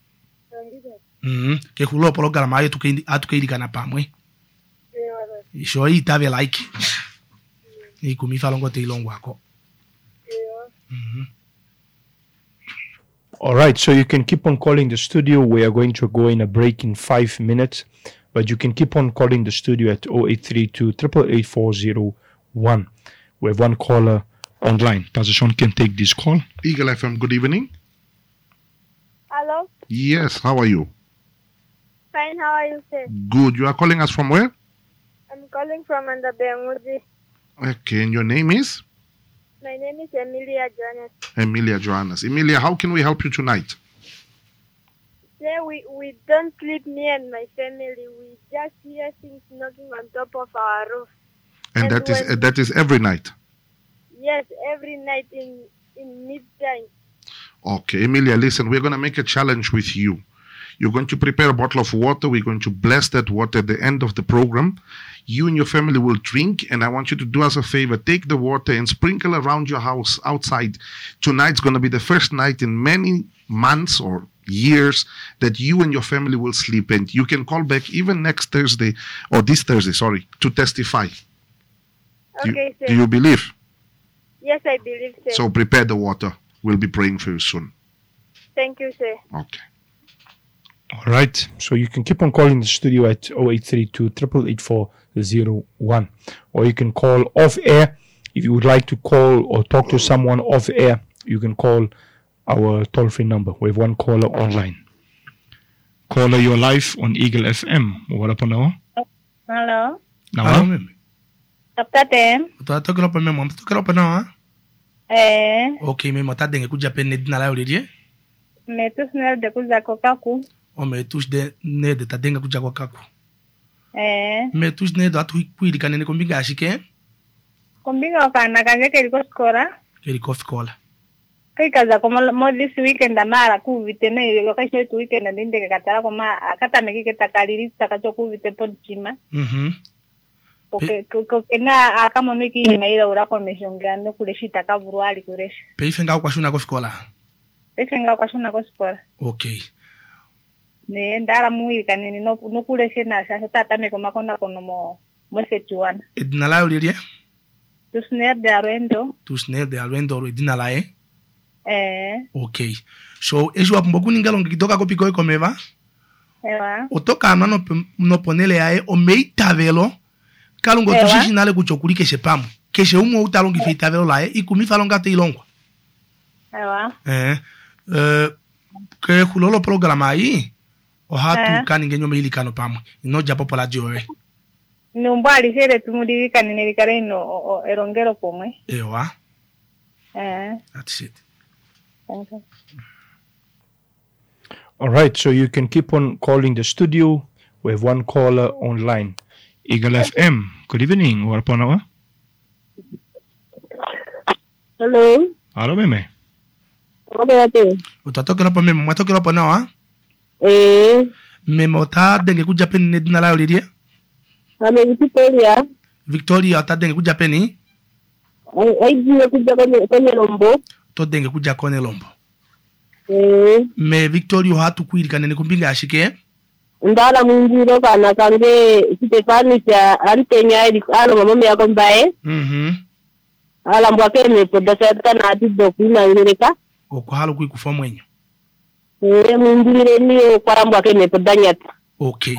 Mhm. Ke hulo program ayo tukendi atukeilikana pamwe. Yeah. So itabe like. Ni kumifa longo te ilongo ako. Yeah. Mhm. All right, so you can keep on calling the studio. We are going to go in a break in five minutes, but you can keep on calling the studio at zero eight three two, eight eight eight, four zero one. We have one caller online. Pastor Sean can take this call. Eagle F M, good evening. Hello? Yes, how are you? Fine, how are you, sir? Good. You are calling us from where? I'm calling from Andabenguzi. Okay, and your name is? My name is Emilia Jonas. Emilia Johannes. Emilia, how can we help you tonight? Sir, we, we don't sleep, me and my family. We just hear things knocking on top of our roof. And, And that is when- uh, that is every night. Yes, every night in, in midtime. Okay, Emilia, listen, we're going to make a challenge with you. You're going to prepare a bottle of water. We're going to bless that water at the end of the program. You and your family will drink, and I want you to do us a favor. Take the water and sprinkle around your house outside. Tonight's going to be the first night in many months or years that you and your family will sleep. And you can call back even next Thursday, or this Thursday, sorry, to testify. Do, Okay, sir. do you believe? Yes, I believe, sir. So prepare the water. We'll be praying for you soon. Thank you, sir. Okay. All right, so you can keep on calling the studio at zero eight three two, eight eight eight, four zero one. Or you can call off air. If you would like to call or talk to someone off air, you can call our toll-free number. We have one caller online. Caller, you're live on Eagle F M. What up now? Hello? Now, Kapten? Utatokela pa memo, mtokela pa na. Eh, Okay, memo tadenge kuja pene dina la ulirie. metus nel de kuza kokaku. O me touche de ne de tadenga kuja kwa kaku. Eh, Me touche ne do atu kuilikane ne kombinga ashike. kumbinga wakana kange keliko skora. Keri coffee cola. Kai kaza como mo this weekend amara ku vitene yo kai tu weekend ndinde katara koma akata meki ketakaliri takacho ku vite podchima. Mhm. Porque kena akamo meki meira ura komishongano kuleshita kavuruali kureshi. Pe ifenga kwa shuna coffee cola. Esenga kwa shuna koskora. Okay. Ne ndara muiri kanini no no kuleshe na sasa tata meko makona kono mo mo setuana. Edina la ulirie. Tusner de arendo. Tusne de alwendo edina la e. Eh, Okay. So ejo apumbo kuninga longi kitoka ko piko ko meva. ewa. Otoka no no ponele ae o meitavelo. Kalungo Ewa. tushishi nale kuchokuli keshe pamu. Keshe umo utalongi feitavelo la e ikumi falonga te ilongwa. Ewa. Eh. Eh ke hulolo programa aí. O hatu Eh. kaningenyo meilikano pamu. No japo pola joe. Numbali sere tumudi kanini vikareno erongero pomwe. Ewa. Eh, That's it. thank you. all right, so you can keep on calling the studio. We have one caller online. Eagle F M, good evening. What up now? Hello. Hello, meme. Obe ate. Utatokela pa memo, matokela pa na Eh, memo ta denge kuja peni ne dina la ulirie. ame Victoria. Victoria ta denge kuja peni. Ai ai jiwe kuja kwenye kwenye lombo. To denge kuja kone lombo. Eh, Me Victoria hatu kuilikane ne kumbinga ashike. ndala munjiro kana kange Stefani cha alikenya ili alo mama yako mbae. Mhm. Ala mbwake me podasa kana atido kuna ngereka. Okuhalo kuikufa mwenyo. Eh, munjire ni kwa mbwake me podanyata. Okay.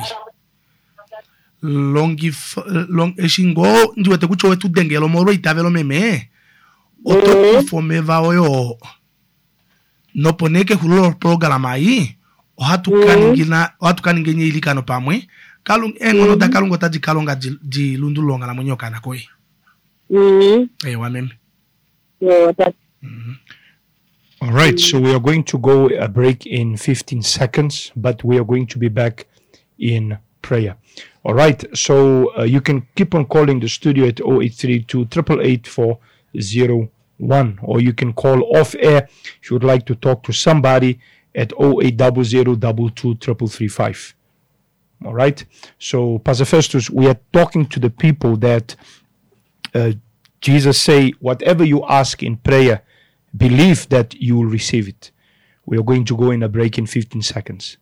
Longi f- long eshingo ndiwe te kucho wetu dengelo moro itavelo meme. Oto Mhm. kufomeva oyo. No poneke hulolo programa aí. O hatu kaningina, o hatu kaningenye ilikano pamwe. Kalung engono da kalungo taji kalonga di, di lundulonga na mwenyoka na koi. Mhm. Eh wa meme. Yo ta. All right, so we are going to go a break in fifteen seconds, but we are going to be back in prayer. All right, so uh, you can keep on calling the studio at zero eight three two, eight eight eight, four zero one, or you can call off air if you would like to talk to somebody at zero eight zero zero two two three three five. All right, so Pastor Festus, we are talking to the people that uh, Jesus say, whatever you ask in prayer, believe that you will receive it. We are going to go in a break in fifteen seconds.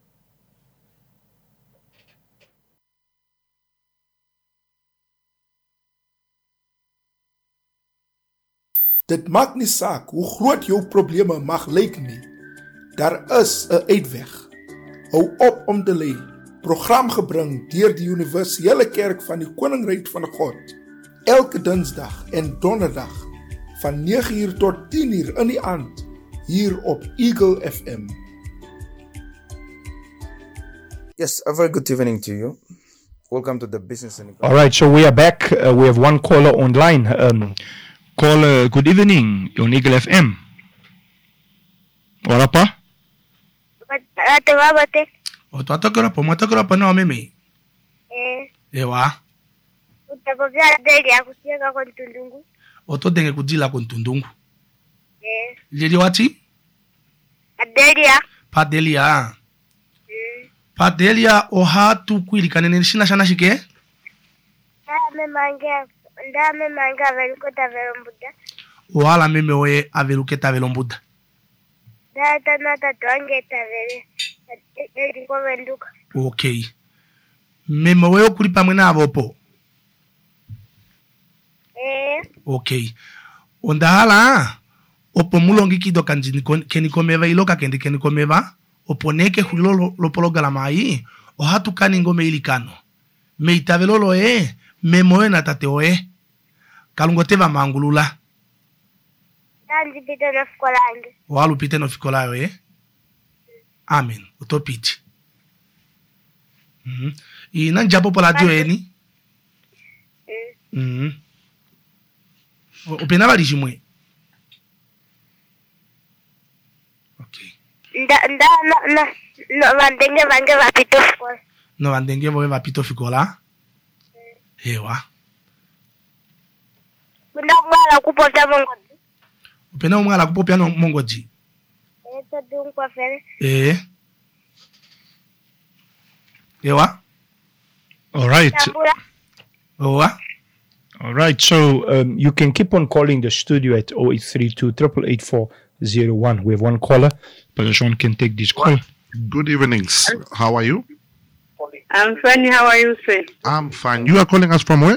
Dit maak nie saak hoe groot jou probleme mag lyk nie. Daar is 'n uitweg. Hou op om te ly. Program gebring deur die Universele Kerk van die Koninkryk van God. Elke Dinsdag en Donderdag van nege uur tot tien uur in die aand hier op Eagle F M. Yes, a very good evening to you. Welcome to the business and All right, so we are back. Uh, we have one caller online. Um, caller, good evening on Eagle F M. Ora pa? Ate wabate. O to atokora po, matokora pa na meme. Eh. Ewa. Utapokea deli ya kusieka kwa ntundungu. O to denge kujila kwa ntundungu. Eh. Lili wati? Adelia. Padelia. Mm. Padelia o hatu kwilikanene shina shana shike? Ndame mangia, ndame mangia velikota velombuda. O ala meme oye aveluketa velombuda. Data nata tuangeta vele. Edi kwa venduka. Okay. Meme oye okuli pamwe nabo po? Eh. Okay. Ondahala opo mulongi kido kanjini keni komeva iloka kendi keni komeva oponeke hulilo lo, lo pologala mai o hatu kani ngome ilikano me itavelolo e me moe na tate oe kalungoteva mangulula Tanzi pite no fikolange. walu pite no fikolayo e amen utopiti mhm ina njapo pola dio eni mhm opena bali jimwe. Nda nda no no no vandenge vange vapito fikola. No vandenge voe vapito fikola. Ewa. Kunda mwala kupota mongoji. Opena mwala kupopia no mongoji. Eto dunkwa fere. Eh. Ewa. All right. Owa. All right, so um, you can keep on calling the studio at zero eight three two, eight eight eight, four zero one. We have one caller. Pastor Sean can take this call. Good evenings. How are you? I'm fine. How are you, sir? I'm fine. You are calling us from where?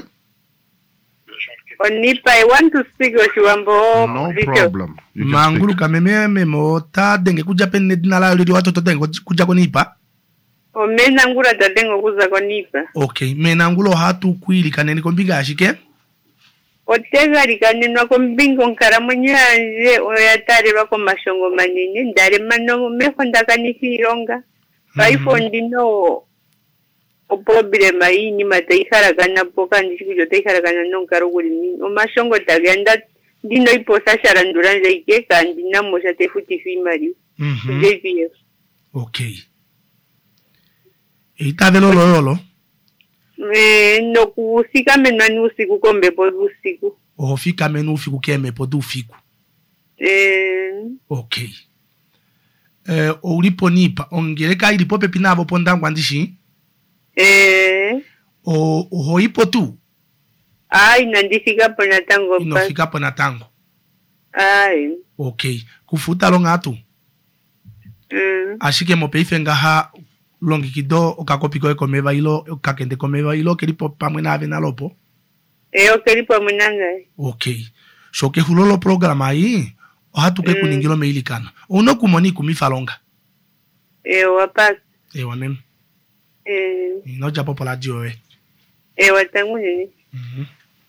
Onipa, I want to speak with you. No problem. Mangulu kameme memo ta denge kuja penne dinala lili watu totengo kuja konipa. O mena ngura tatengo kuza konipa. Okay, mena ngulo hatu kwili kaneni kombiga ashike? Otega likanenwa kombingo nkaramunyanje oyatare bako mashongo manene ndare mano meko ndakanikironga baifo ndino o problem ayini mataiharagana poka ndikujo taiharagana nonkaro gulimi o mashongo tagenda ndino iposa sharandura nzeke kandi namo shate futi fimari mhm J P F. Okay. Ita velo lolo. Eh, no kusika menwa ni usiku kombe po usiku. O fika menu ufiku keme po du fiku. Eh. Okay. Eh, o ulipo nipa ongeleka ilipo pepinavo pondangwa ndishi? Eh. O o ipo tu. Ai nandifika po na tango pa. Inofika po na tango. Ai. Okay. Kufuta longa tu. Mm. Ashike mo peife ngaha longi kido okakopiko e komeva ilo okakende komeva ilo kelipo pamwe na ave na lopo. Eh, okelipo munanga. Okay. So ke hulolo programa aí o hatu ke mm. kuningilo meilikana. Uno kumoni kumifalonga. Eh, wapas. Eh, wanem. Eh. No japo pola dio e. Eh, watangu nini. Mhm.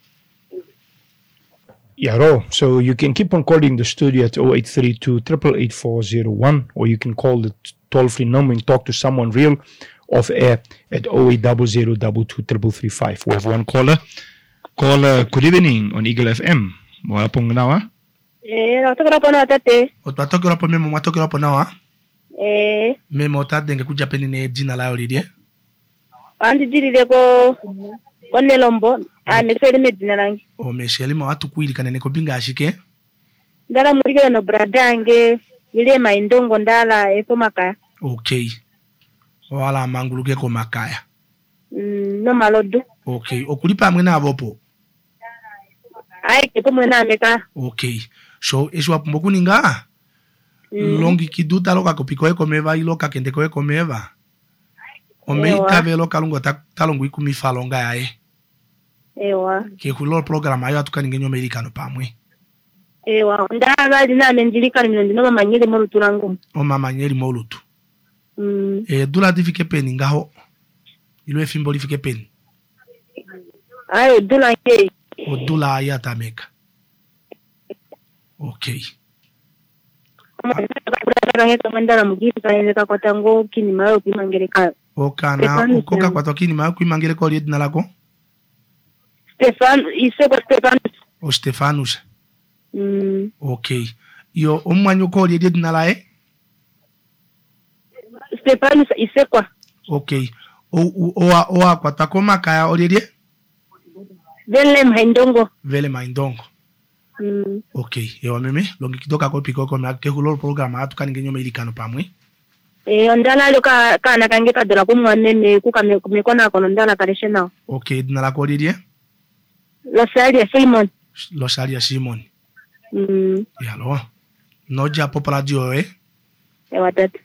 Yaro, so you can keep on calling the studio at zero eight three two, eight eight eight, four zero one, or you can call the toll-free number and talk to someone real off air at zero eight zero zero two two three three five. We have one caller. Caller, good evening on Eagle F M. Mola pong nawa? Eh, natokera pona tate. Otwatokera po memo mwatokera po nawa. Eh. Memo otadenge kuja peni ne jina lao lidie. Andi dirire ko konne lombo. Ah, meseli medina langi. O mesheli ma watu kuili kanene ko binga ashike. Ndala murike no bradange ile maindongo ndala efo makaya. Okay. Wala manguluke ko makaya. Mm, no malodo. Okay. Okulipa amwe na abopo. Ai ke pomwe na meka. Okay. So eswa pumboku ninga. Mm. Longi kiduta loka kopiko eko meva iloka kendeko eko meva. Ome itave loka lungo ta talongo ikumi falonga yae. Ewa. Ke kulo programa yo atuka ningenyo amerikano pamwe. Ewa, ndala dina menjilika nino mama nyele mo luturangu. O mama nyeli mo lutu. Mm. E dula difike peni ngaho. Ilo e fimbo lifike peni. Ayo dula ke. O dula ya tameka. Okay. Ndala mugiri kaneleka kwa tango kini mayo kimangereka. Okana ukoka kwa tokini mayo kimangereka oli edina lako? Stefan, iseko Stefanus. O Stefanus. Mm. Okay. Yo omwanyo ko oli edina lae? Stefanus isekwa. Okay. O o o o kwa takoma kaya oli edie? Vele maindongo. Vele maindongo. Mm. Okay. Ewa meme, longi kidoka ko piko ko ma ke hulo programa atuka ningenyo amerikano pamwe. Eh, ndala loka kana kangeka dola kumwane me kuka me mekona kono ndala kareshe nao. Okay, dina la ko edie? Losalia Simon. Losalia Simon. Mm. Yalo. Noja popola dio eh. Ewa tatu.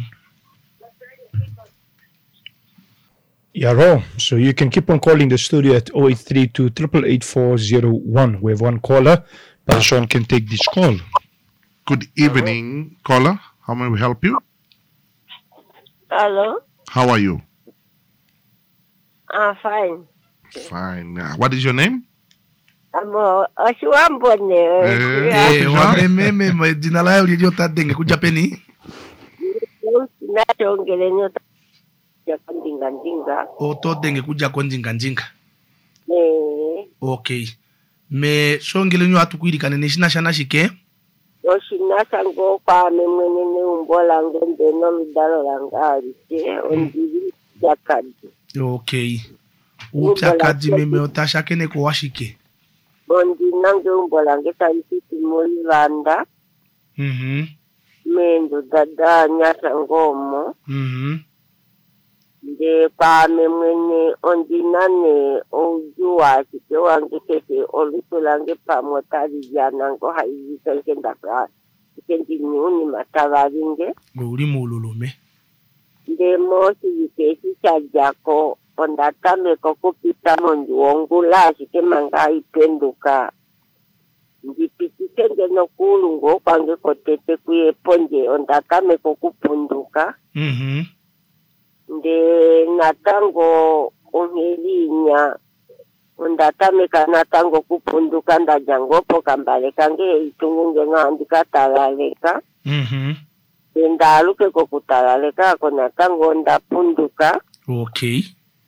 Yaro, so you can keep on calling the studio at zero eight three two, eight eight eight, four zero one. We have one caller. Pastor Sean can take this call. Good evening, caller. How may we help you? Hello. How are you? I'm fine. Fine. Uh, what is your name? I'm Oshiwambone. Eh, wa meme me dina la oli dio tadenge kuja peni. Na tongele nyota ya kandinga ndinga. O to denge kuja konjinga njinga. Eh. Okay. Me shongele nyo atukwiri kanene shina shana shike. Oshina sango kwa memwene ne umbola ngende no midalo langari ke ondiri yakadi. Okay. Upya kadi meme otasha kene ko washike. Bondi nange umbola ngeta isiti mulivanda. Mhm. Mendo dada nyasa ngomo. Mhm. De pa memwene ondinane ojua sike wange kete olutulange pa motari jana ngo haizi kenda ka kendi nyuni matavaringe uri mululume de mosi yikesi chajako ondatame ko kupita monjuongula sike manga ipenduka ndipitike no kulungo kwange kotete kuye ponje ondatame ko kupunduka. Mhm. De natango umelinya undatameka natango kupunduka ndajangopo kambale kange itungunge ngandika talaleka. Mhm. Ndaluke ko kutalaleka ko natango ndapunduka. Okay.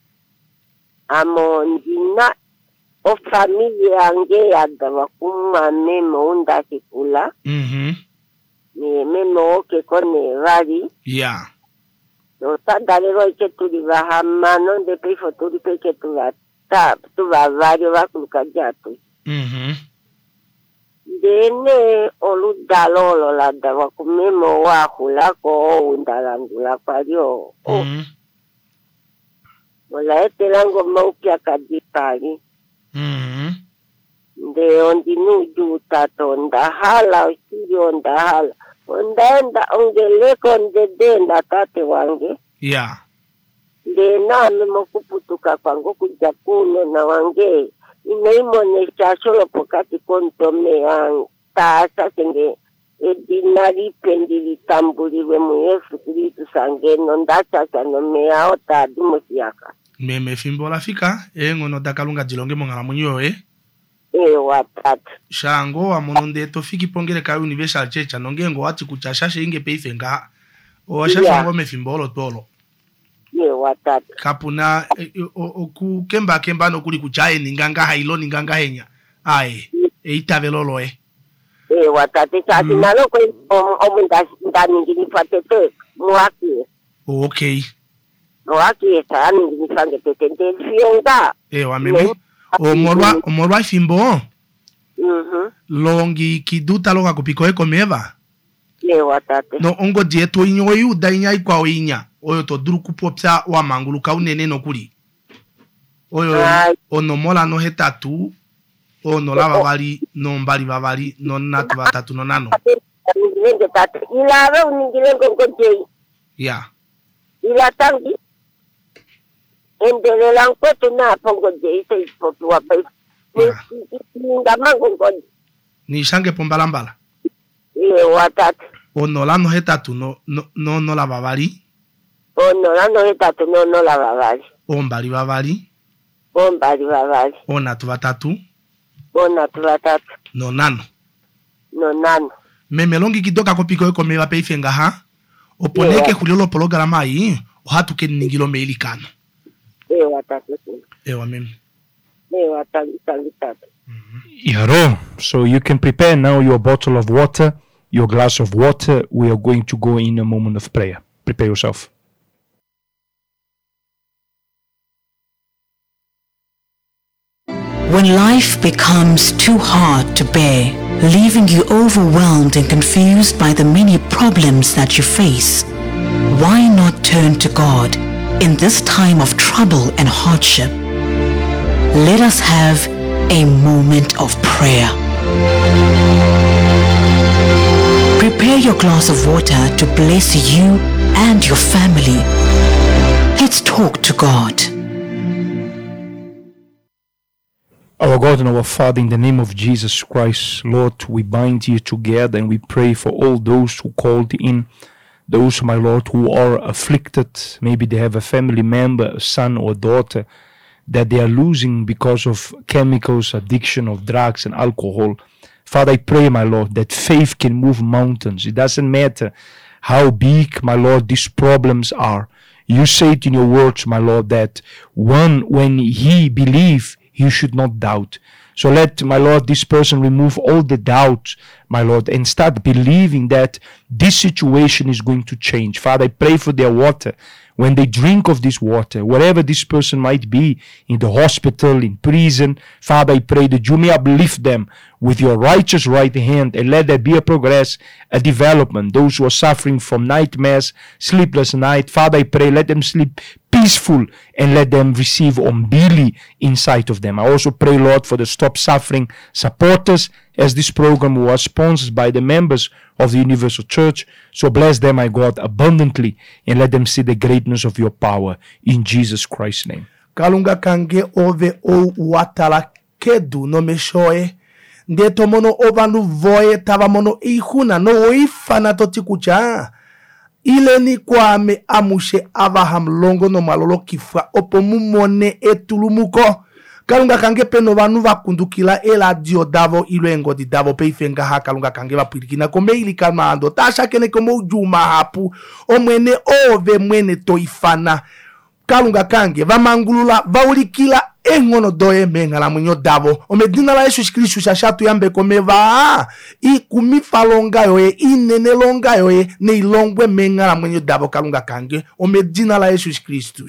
Amo ndina o familia yange yadava kuma memo undakikula. Mhm. Ni memo oke kone vali. Yeah. No tadalero ike tuli vahama nonde prifo tuli peke tuva ta tuva vario vakuluka jatu. Mhm. Dene oludalolo la dava kumemo wakula ko undalandula kwa rio. Mhm. Mola ete lango maupia kadipali. Mhm. De ondinu juta to ndahala usirio ndahala. Ondaenda ongeleko ndedenda tate wange. Yeah. De nami mokuputuka kwangu kuja kuno na wange. Imeimonesha solo pokati kontome yang taasa senge edinari pendili tambuliwe muyefu kilitu sangeno ndacha sanome yao tadimu siyaka. Meme fimbola fika e ngono dakalunga jilonge mongala munyo eh. E watatu. Shango wa mononde to fiki pongere ka Universal Church anonge ngo ati kuchashashe inge peifenga. O shasha yeah. Ngo mefimbolo tolo. Ye watatu. Kapuna e, o, o ku kemba kemba no kuli kuchaye ninganga hailo ninganga henya. Ae. E itavelolo eh. E watate sa tinalo ko o munda ndani ngini fatete muaki. Okay. Muaki sa ngini fange tete fionga. E wa meme. O morwa o morwa fimbo. Mhm. Longi kiduta loka kupiko eko meva. Le watate. No ongo je to inyo yu da inya ikwa inya. Oyo to duru kupopsa wa mangulu ka unene no kuri. Oyo ono mola no hetatu. Ono la babali no mbali babali no natu batatu no nano. Ningilenge tatu. Ila we ningilenge ngoje. Ya. Ila tangi. Endele lanko tuna pongo je ite ipopi wa pai. Ngamango ngoje. Ni shange pombalambala. Ile watate. Ono la no hetatu no no no, no la babali. Ono la no hetatu no no la babali. O mbali babali. O mbali babali. O natu batatu. O natu batatu. No nano. No nano. Memelongi kidoka kopiko eko mewa pe ifenga ha. Oponeke yeah. Kulilo programa hii. Ohatu ke ningilo meilikano. E watate. E wa meme. E watate. Yaro. So you can prepare now your bottle of water, your glass of water. We are going to go in a moment of prayer. Prepare yourself. When life becomes too hard to bear, leaving you overwhelmed and confused by the many problems that you face, why not turn to God in this time of trouble and hardship? Let us have a moment of prayer. Prepare your glass of water to bless you and your family. Let's talk to God. Our God and our Father, in the name of Jesus Christ, Lord, we bind you together and we pray for all those who called in, those, my Lord, who are afflicted. Maybe they have a family member, a son or daughter, that they are losing because of chemicals, addiction of drugs and alcohol. Father, I pray, my Lord, that faith can move mountains. It doesn't matter how big, my Lord, these problems are. You say it in your words, my Lord, that one, when he believes, you should not doubt. So let, my Lord, this person remove all the doubts, my Lord, and start believing that this situation is going to change. Father, I pray for their water. When they drink of this water, wherever this person might be, in the hospital, in prison, Father, I pray that you may uplift them with your righteous right hand and let there be a progress, a development. Those who are suffering from nightmares, sleepless night, Father, I pray, let them sleep peaceful and let them receive umbili inside of them. I also pray, Lord, for the Stop Suffering supporters, as this program was sponsored by the members of the Universal Church. So bless them, my God, abundantly and let them see the greatness of your power in Jesus Christ's name. Kalunga kange ove o watala kedu no meshoe. Ndeto mono ovanu voe tava mono ihuna no oifana toti kucha. Ile ni kwame amushe avaham longo no malolo kifra opo mumone etulumuko. Kalunga kange peno vanu vakundukila ela dio davo ilengo di davo pe ifenga ha kalunga kange vapirikina kome ili kalmando. Tasha kene kome ujuma hapu. Omwene ove mwene toifana. Kalunga kange vamangulula vaulikila engono doye mengala mwenyo davo. Omedina la Yesu Kristu shashatu yambe kome va. I kumifa longa yoye. I nene longa yoye. Ne ilongwe mengala mwenyo davo kalunga kange. Omedina la Yesu Kristu.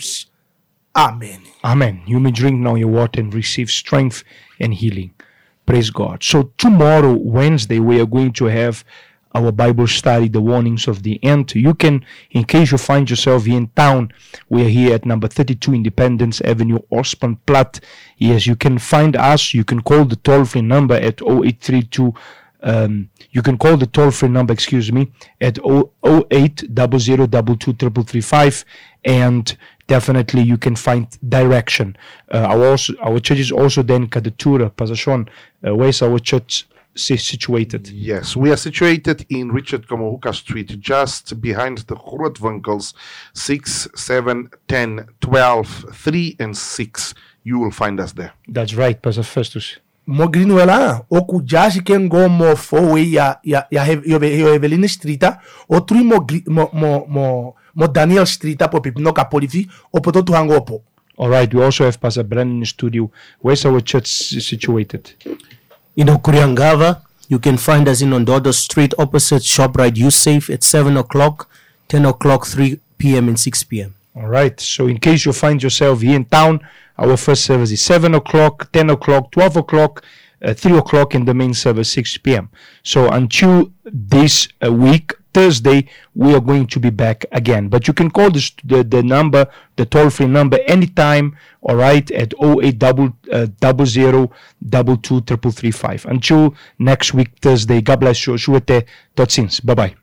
Amen. Amen. You may drink now your water and receive strength and healing. Praise God. So tomorrow, Wednesday, we are going to have our Bible study, The Warnings of the End. You can, in case you find yourself here in town, we are here at number thirty-two Independence Avenue, Ospannplatz. Yes, you can find us. You can call the toll-free number at zero eight three two. Um, you can call the toll-free number, excuse me, at zero eight zero zero two two three three five, and definitely you can find direction. Uh, our, also, our church is also then Kadatura, Pasashon. Uh, where's our church situated? Yes, we are situated in Richard Kamohuka Street, just behind the Grootwinkels, six, seven, ten, twelve, three, and six. You will find us there. That's right, Pastor Festus. Mogrinuela, oku jaji ken go mo fo we ya ya ya yo Evelyn Streeta, o three mo mo mo mo Daniel Streeta po pipino ka polifi o poto tu hango opo. All right, we also have Pastor Brandon in the studio. Where's our church situated? In Okuriangava, You can find us in Ondodo Street opposite ShopRite USafe at seven o'clock, ten o'clock, three p.m. and six p.m. All right. So in case you find yourself here in town, our first service is seven o'clock, ten o'clock, twelve o'clock, uh, three o'clock, and the main service six p.m. So until this uh, week, Thursday, we are going to be back again. But you can call this, the, the number, the toll-free number, anytime, all right, at oh eight double zero double two triple three five. Until next week, Thursday, God bless you. Shuete, tot ziens. Bye-bye.